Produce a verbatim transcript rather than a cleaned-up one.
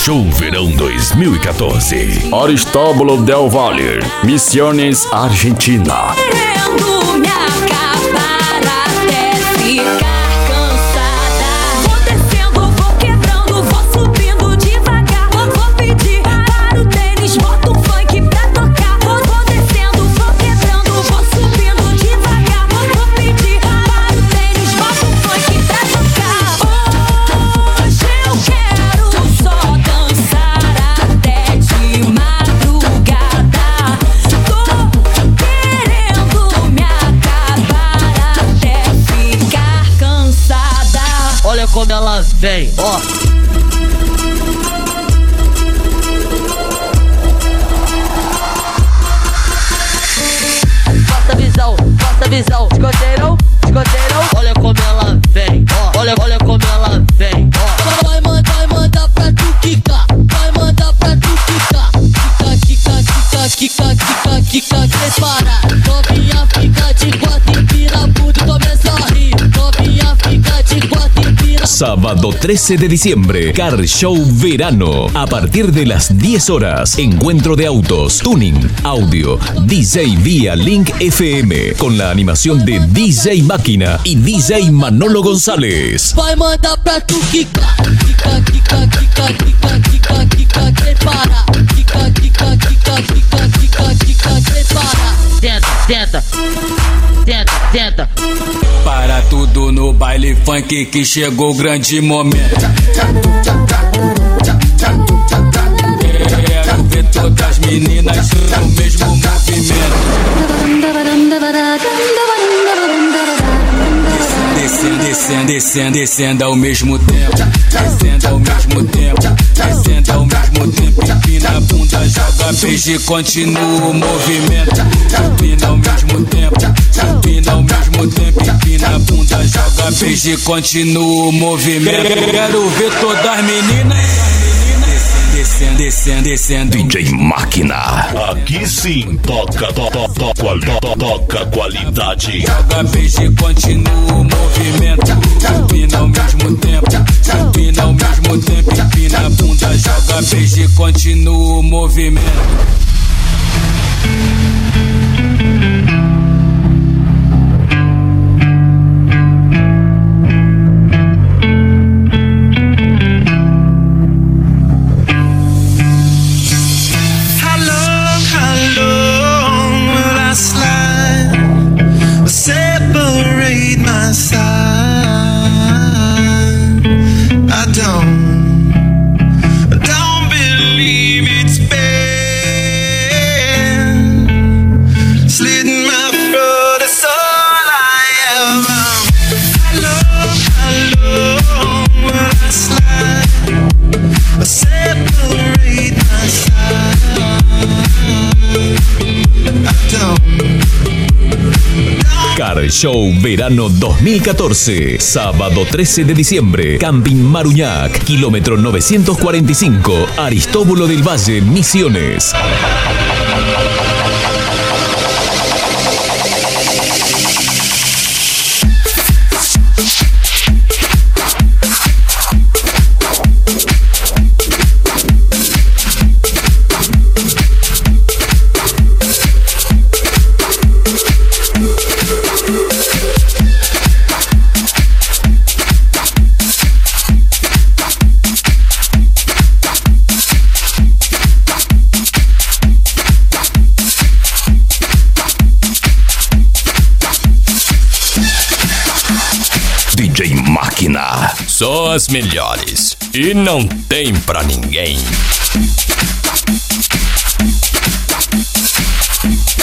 Show Verão dois mil e quatorze. Aristóbulo del Valle, Misiones, Argentina. Querendo me acabar até ficar cansada. Vou descendo, vou quebrando, vou subindo devagar. Vou, vou pedir para o tênis, bota um funk pra tocar. Vou, vou descendo, vou quebrando, vou subindo devagar. Vou, vou pedir para o tênis, bota um funk pra tocar. Hoje eu quero só dançar até de madrugada. Tô querendo me acabar até ficar cansada. Olha como ela vem, ó. Bota a visão, bota a visão. Escoteirão, escoteirão. Olha como ela vem, ó. Olha, olha como ela vem, ó. Vai mandar, vai mandar pra tu quicar. Vai mandar pra tu quicar. Quica, quica, quica, quica, quica, quica. Prepara. Novinha fica de quatro, empina a bunda e começa a rir. Novinha fica de quatro, empina. Sábado trece de diciembre, Car Show Verano. A partir de las diez horas, encuentro de autos, tuning, audio, D J vía Link F M, con la animación de D J Máquina y D J Manolo González. Vai mandar pra tu quicar. Quica, quica, quica, quica, quica, quica, prepara. Quica, quica, quica, quica, quica, quica, prepara. Tenta, tenta, tenta, tenta. Para tudo no baile funk que chegou o grande momento. Quero ver todas as meninas no mesmo movimento. Descendo, descendo, descendo, descendo ao mesmo tempo. Descendo ao mesmo tempo. Descendo ao mesmo tempo. Empina a bunda, joga beijo e continua o movimento. Empina ao mesmo tempo. Empina ao mesmo tempo. Empina a bunda, joga beijo e continua o movimento. Quero ver todas as meninas. Descendo, descendo, descendo. D J Máquina. Aqui sim, toca, toca, toca, toca, toca qualidade. Joga beijo e continua o movimento. Empina ao mesmo tempo. Empina ao mesmo tempo. Empina a bunda, joga beijo e continua o movimento. Separate my side. I don't, I don't believe it's been slitting my throat. That's all I am. How long, how long will I slide? Separate my side. I don't. Car Show Verano dos mil catorce. Sábado trece de diciembre, Camping Maruñac, kilómetro novecientos cuarenta y cinco, Aristóbulo del Valle, Misiones. D J Máquina. Só as melhores e não tem pra ninguém.